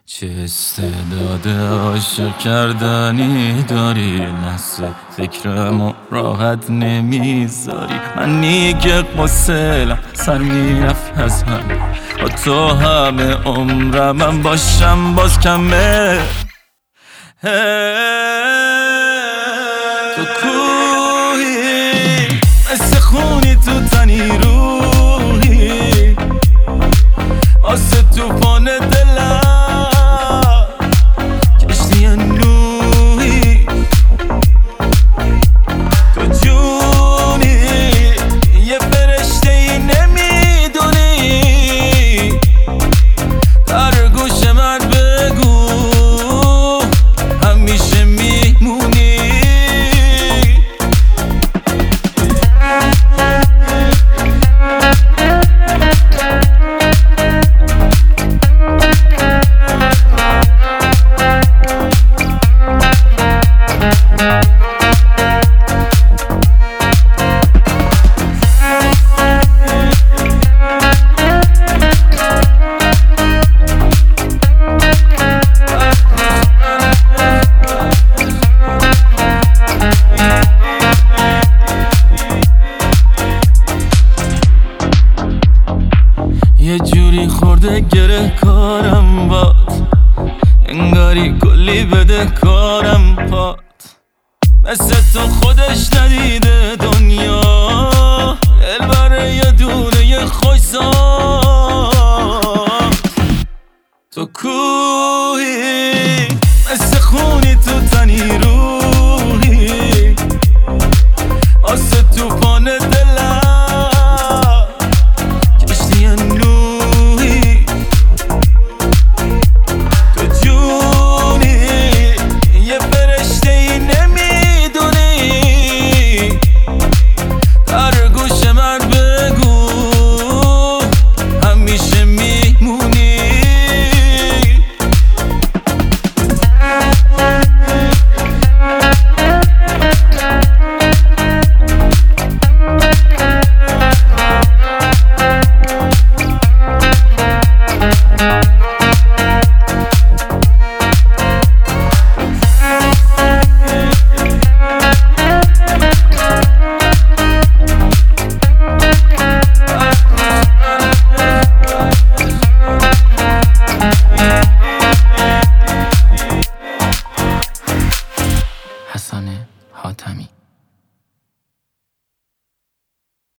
چه استعداد عاشق کردنی داری، لحظه فکرمو راحت نمیذاری. منی که قصه‌ام سر میرفت از هم، با تو همه عمرم باشم باز کمه. تو کوهی مثل خونی تو تنی روحی، آسه توفان دلم کشتی نوحی. تو جونی یه فرشته ای نمیدونی، در گوش من بگو همیشه میمونی. یه جوری خورده گره کارم باد، انگاری کلی بده کارم پاد. مثل تو خودش ندیده دنیا، دل بره یه دونه یه خوشزاد. تو کوهی مثل خونی تو تنی رو